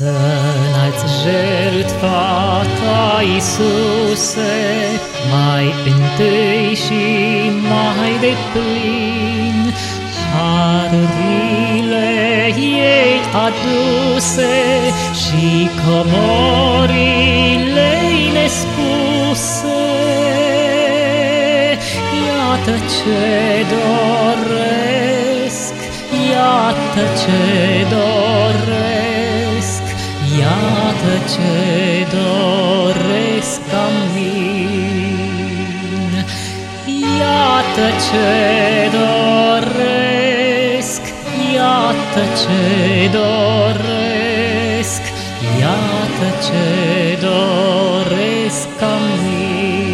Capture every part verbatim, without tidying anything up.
Să înalți jertfa ta, Iisuse, mai întâi și mai deplin, harurile ei aduse și comorile-i nespuse. Iată ce doresc, iată ce doresc, iată ce doresc ca mine. Iată ce doresc, iată ce doresc, iată ce doresc ca mine.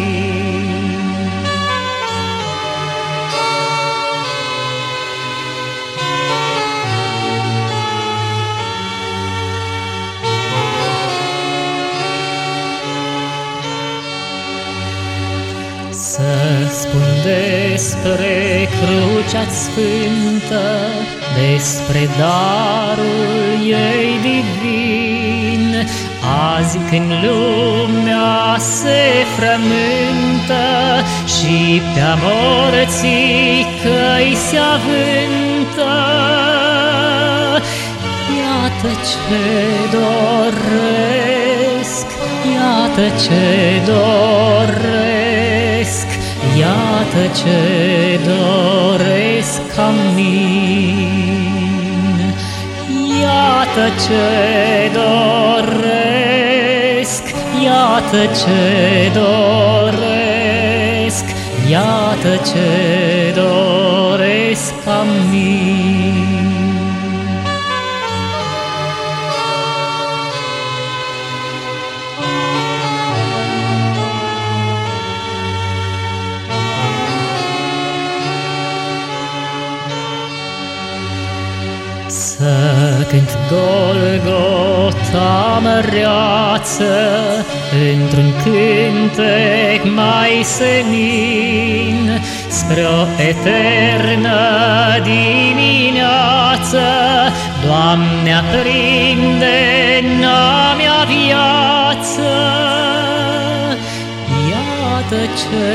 Să spun despre crucea sfântă, despre darul ei divin, azi când lumea se frământă și pe-a morții căi se avântă. Iată ce doresc, iată ce doresc, iată ce doresc ca mine. Iată ce doresc, iată ce doresc, iată ce doresc ca mine. Să cânt Golgota măreață într-un cântec mai senin, spre o eternă dimineață. Doamne, aprinde-n-a mea viață. Iată ce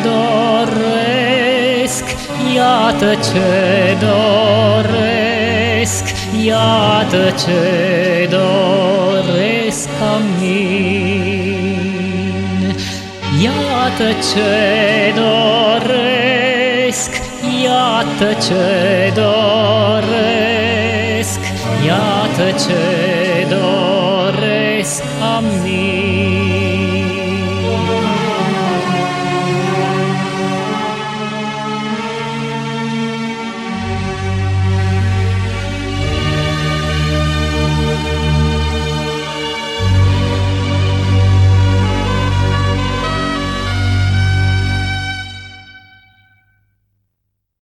doresc, iată ce doresc, iată ce doresc ca mine. Iată ce doresc, iată ce doresc, iată ce doresc ca mine.